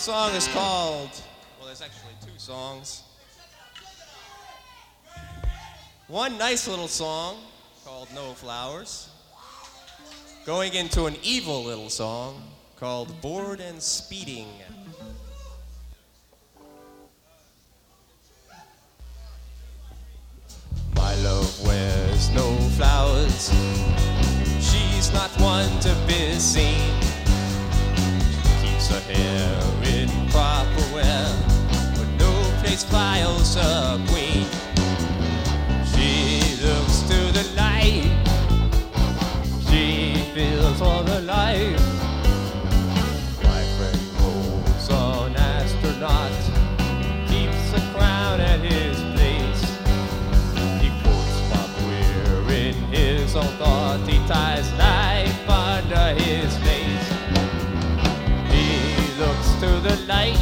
song is called, well, there's actually two songs. One nice little song called No Flowers, going into an evil little song called Bored and Speeding. My love wears no flowers. She's not one to be seen. She keeps her hair in proper wear, but no place files a queen. She looks to the light. She feels for the life. My friend goes on astronaut, keeps a crown at his place. He quotes Bob Weir in his own thought. He ties life under his face. He looks to the light.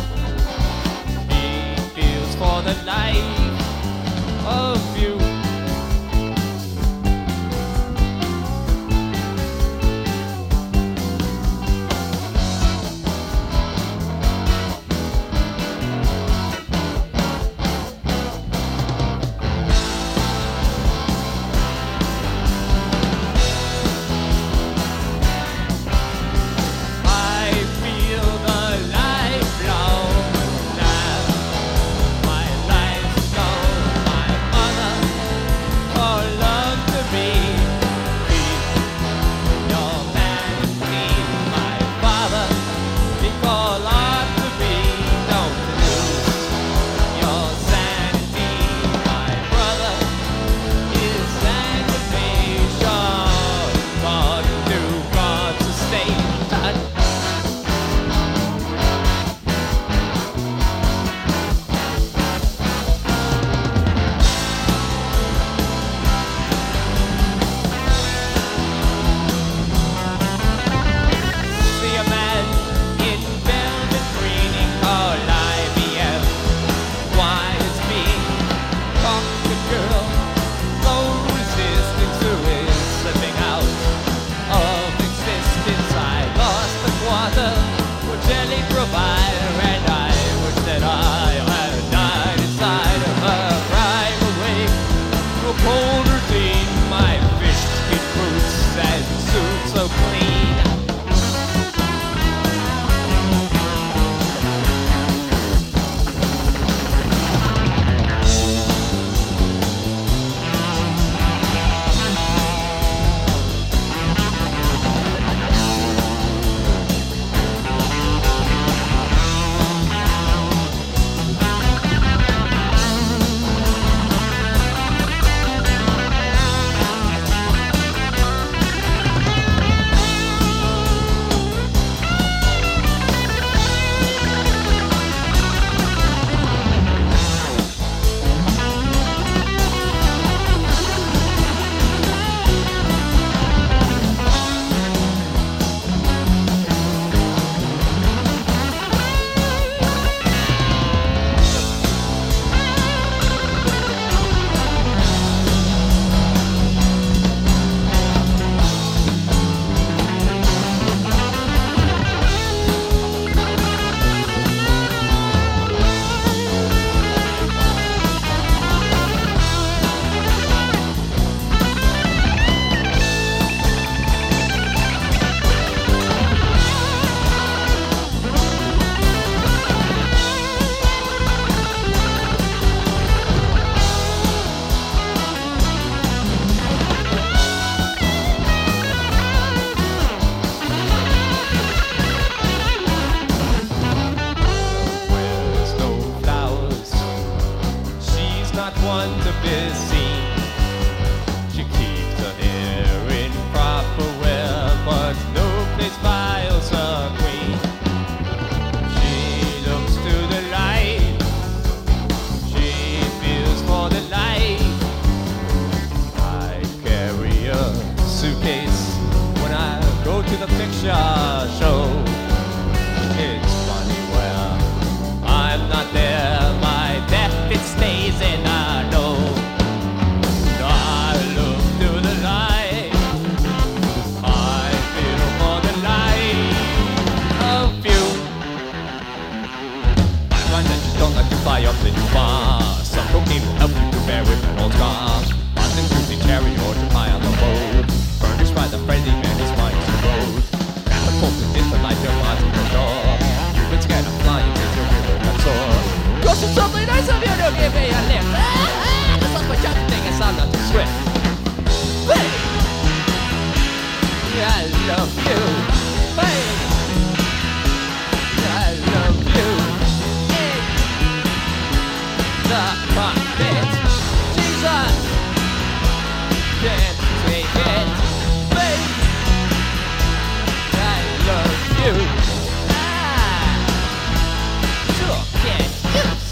He feels for the life of you. kind that you don't like to fly up in your bar. Some cocaine will help you prepare with an old scar. Boston cruising cherry or to pie on the road. Furnished by the friendly man, his mind's the road. Catapult and dip the light your mind in your door. You've been scared of flying till your river got sore. Cause it's something nice of you to give me a lift. This was my job to think it's not too swift. Baby, I love you. Baby, I love you. In the cockpit, Jesus can't take it. Baby, I love you. Sure can't use.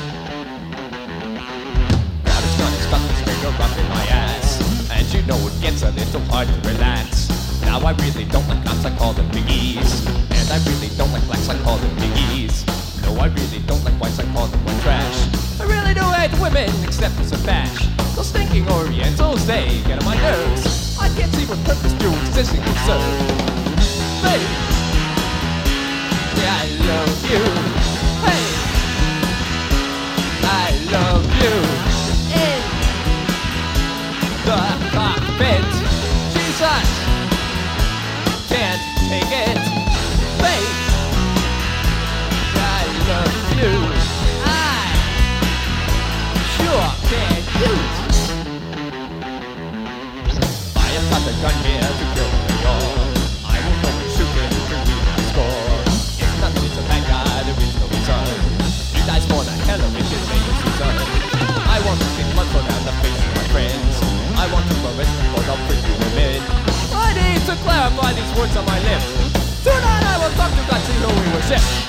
Now this gun is stuck this finger up in my ass, and you know it gets a little hard to relax. Now I really don't like cops, I call them piggies. And I really don't like blacks, I call them piggies. No, I really don't like whites, I call them white trash. I really do hate women, except for some bash. Those stinking Orientals, they get on my nerves. I can't see what purpose to existing will serve. Baby, I love you. Hey, I love you. In the cockpit, Jesus can't take it. Babe, I love you. I sure can use. I have got the gun here to kill the war. I will go and shoot him to win the score. It's nothing, it's a bad guy, there is no return. He dies for the hell of it, his name is Susan. I want to see blood flow down the face of my friends. I want to arrest them for the pretty women. I need to clarify these words on my lips. Tonight I will talk to God, see who we worship.